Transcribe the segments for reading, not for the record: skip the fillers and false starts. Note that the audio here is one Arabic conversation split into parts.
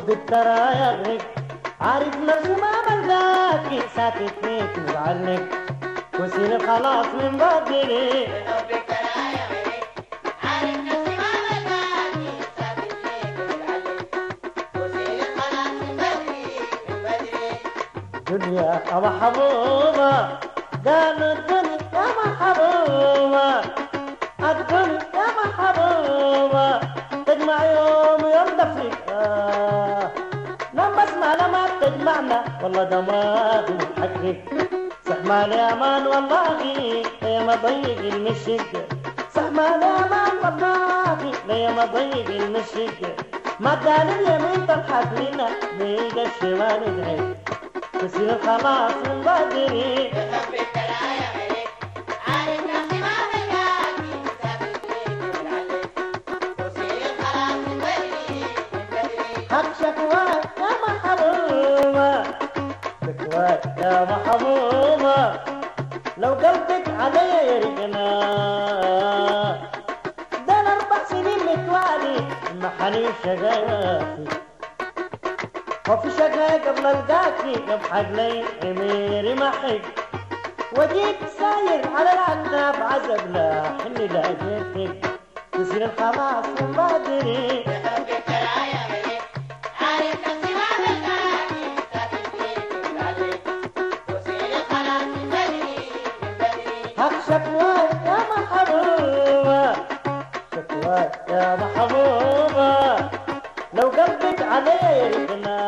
حبك ترى يغرق، عارف نفسي ما بلقاكي، ساكت فيك متعلق وسيل خلاص من بدري. حبك ترى يغرق، عارف نفسي ما بلقاكي، ساكت فيك متعلق وسيل خلاص من بدري من بدري. دنيا يا محبوبة، قالوا الدنيا يا محبوبة، الدنيا يا محبوبة تجمع يوم يوم دفرك. لما اسمع لما تجمعنا والله دماغي متحرك. سحمان يا مان والله يا ما ضيق المشق، سحمان يا مان والله يا ما ضيق المشق. ما قال اليمين تضحك لنا بيد الشمال ندعي، تصير خلاص من بدري. حبك ترى يغرق، عارف نفسي ما بلقاكي، ساكت فيك متعلق وسيل خلاص من بدري من بدري. حق شكواك يا محبوبة، شكواك يا محبوبة، لو قلبك علي يرقنا. ده أنا 4 سنين متوالي محني شقاياتي، وفي شقاي قبل القاكي يبحق لي عميري محق، وجيت ساير على العناب عزب لا حني لقيتك، تصير خلاص من بدري. حبك ترى يغرق، عارف نفسي ما بلقاكي، ساكت فيك متعلق وسيل خلاص من بدري من بدري. حق شكواك يا محبوبة، شكواك يا محبوبة، لو قلبك علي يرقنا.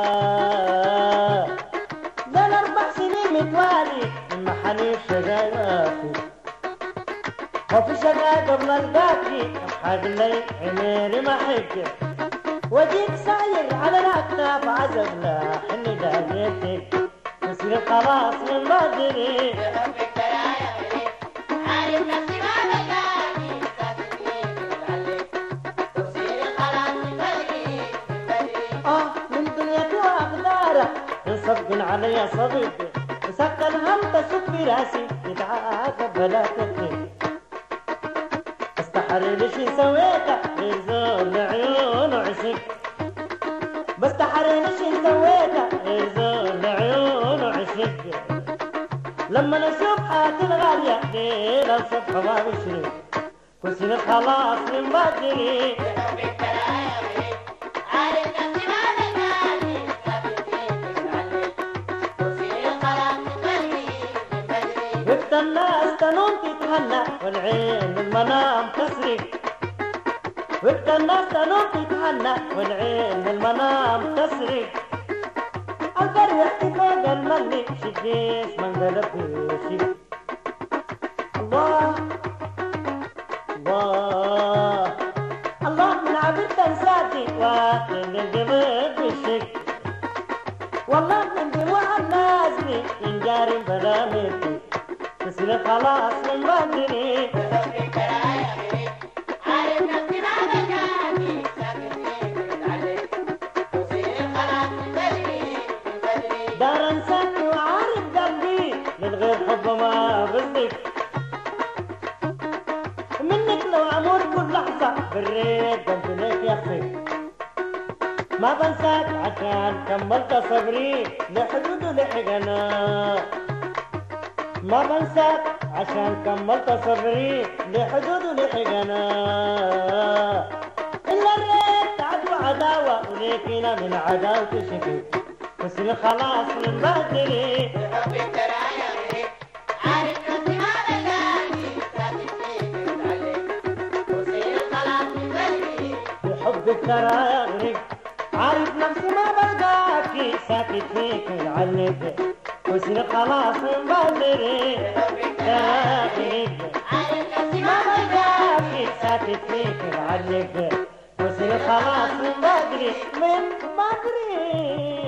ده أنا 4 سنين متوالي من محني شقاياتي، وفي شقاي قبل القاكي أبحق لي عميري محق، وجيت ساير على الأكتاف عزب لا حني لقيتك، تصير خلاص من بدري. حبك ترى يغرق، عارف نفسي ما بلقاكي، ساكت فيك متعلق وسيل خلاص من بدري من بدري. من دنيتي وأقدارها يصبن علي صديق، سكت الهم تسك براسي يتعاقب بلا تكنيك. استحري لشي سويته غير زول لعيونه عشق، بستحري لشي سويته غير زول لعيونه عشق. لما نشوف حياتي الغالية ليلة الصبح ما بشرق، وسيل خلاص من بدري. حبك ترى يغرق، عارف نفسي ما بلقاكي، ساكت فيك متعلق وسيل خلاص من بدري من بدري. وقت الناس تنوم تتهنى والعين المنام تسرق، وقت الناس تنوم تتهنى والعين المنام تسرق. القرية فوق الملي شقيس من قلب شق. الله الله الله من عبد تنساتي واكل القلب بالشق، والله من دموع النازلي ينجاري بلا ميتي، تصير خلاص من بدري. حبك ترى يغرق، عارف نفسي ما بلقاكي، ساكت فيك متعلق وسيل خلاص من بدري من بدري. دار انساني وعارف قلبي للغير حب ما بصدق، منك لو امر كل لحظه بالريت قلبي ليك يخفي. ما بنساك عشان كملت صبري لحدود لحقنا، ما بنساك عشان كملت صبري لحدود لحقنا. إلا الريت عدو عداوة وليكنا من عداوة شكي، وسيل خلاص من بدري. حبك ترى يغرق، عارف نفسي ما بلقاكي، ساكت فيك متعلق وسيل خلاص من بدري. بحبك ترى يغرق، عارف نفسي ما بلقاكي، ساكت فيك العلق وسيل خلاص من بدري. حبك ترى يغرق، عارف نفسي ما ما بلقاكي، ساكت فيك العلق وسيل خلاص من بدري من بدري.